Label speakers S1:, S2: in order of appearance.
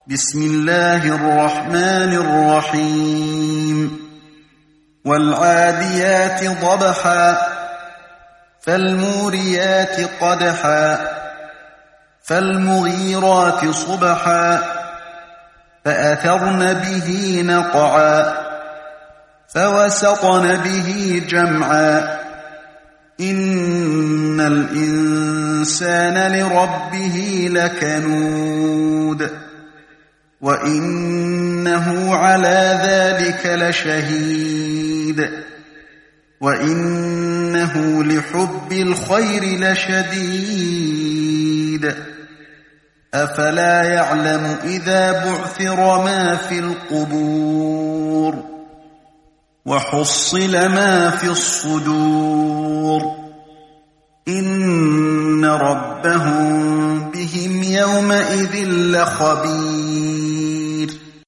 S1: بسم الله الرحمن الرحيم والعاديات ضبحا فالموريات قدحا فالمغيرات صبحا فأثرن به نقعا فوسطن به جمعا إن الإنسان لربه لكنود وإنه على ذلك لشهيد وإنه لحب الخير لشديد أفلا يعلم إذا بعثر ما في القبور وحصل ما في الصدور إن ربهم بهم يومئذ لخبير